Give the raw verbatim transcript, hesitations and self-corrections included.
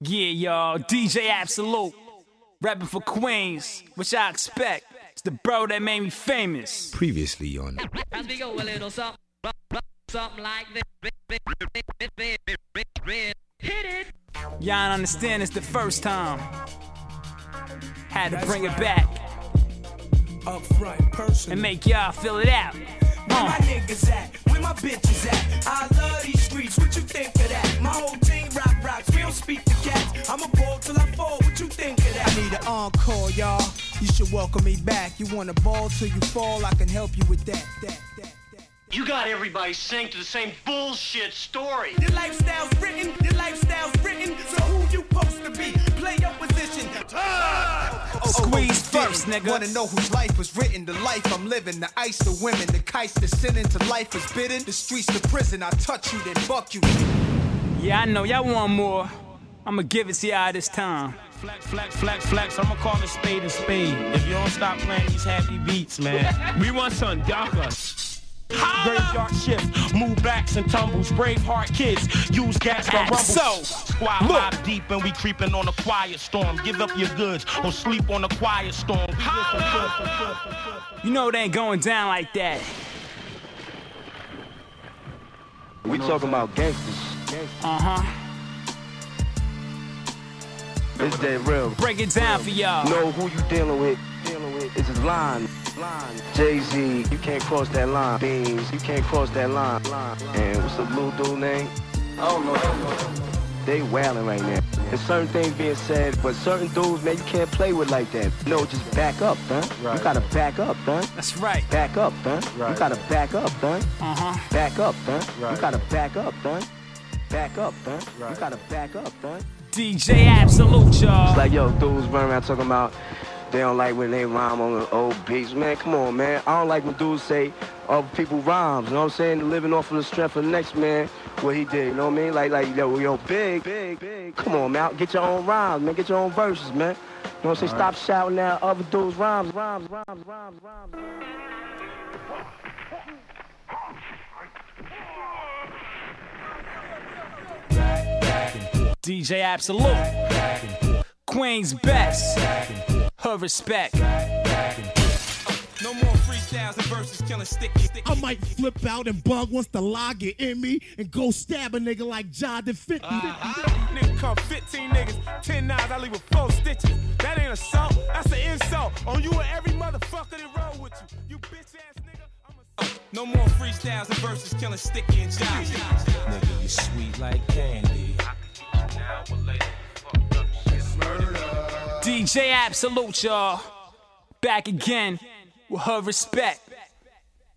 Yeah, y'all, D J Absolute, rapping for Queens, which I expect. It's the bro that made me famous. Previously on As we go a little something, something like this. Hit it. Y'all don't understand, it's the first time. Had to bring it back Up front, person. and make y'all feel it out. Where my niggas at? Where my bitches at? I love these streets, what you think of that? My whole team rock rocks, we don't speak to cats. I'ma ball till I fall, what you think of that? I need an encore, y'all. You should welcome me back. You wanna ball till you fall, I can help you with that, that, that, that. You got everybody saying to the same bullshit story. Your lifestyle's written, your lifestyle's written, so who you supposed to be? Play your position. Squeeze first, nigga. Wanna know whose life was written? The life I'm living, the ice, the women, the kites, the sinning to life is bidden. The streets, the prison, I touch you, then buck you. Yeah, I know, y'all want more. I'ma give it to y'all this time. Flex, flex, flex, flex. I'ma call a spade a spade. If you don't stop playing these happy beats, man. We want some darker. Graveyard shift, move backs and tumbles, brave heart kids, use gas for rumble. So, Squad mob deep and we creeping on a quiet storm. Give up your goods or sleep on a quiet storm. you know it ain't going down like that. We talking about gangsters. Uh-huh. It's dead real. Break it down for y'all. Know who you dealing with. Dealing with. It's a line. Line. Jay-Z, you can't cross that line. Beans, you can't cross that line. And what's the blue dude name? I don't know. I don't know. They wailing right now. There's certain things being said, but certain dudes, man, you can't play with like that. No, just back up, son. Right. You gotta back up, son. That's right. Back up, son. Right. You gotta back up, son. Uh-huh. Back up, son. Right. You gotta back up, son. Back up, son. Right. You gotta back up, son. D J Absolute, y'all. It's like, yo, dudes running around talking about they don't like when they rhyme on the old beats. Man, come on, man. I don't like when dudes say other people rhymes, you know what I'm saying? Living off of the strength of the next man, what he did, you know what I mean? Like, like yo, yo, big, big, big. Come on, man. Get your own rhymes, man. Get your own verses, man. You know what I'm saying? Stop shouting out other dudes' rhymes, rhymes, rhymes, rhymes, rhymes. D J Absolute. Queen's best. Her respect. No more freestyles and verses killing sticky, sticky. I might flip out and bug once the lie get in me and go stab a nigga like Jordan fifty. Uh-huh. Nigga come fifteen niggas, ten nines, I leave with four stitches. That ain't assault, that's an insult on you and every motherfucker that roll with you. You bitch ass nigga, I'm a... No more freestyles and verses killing sticky and jolly. Nigga, you sweet like candy. D J Absolute, y'all. Back again with her respect.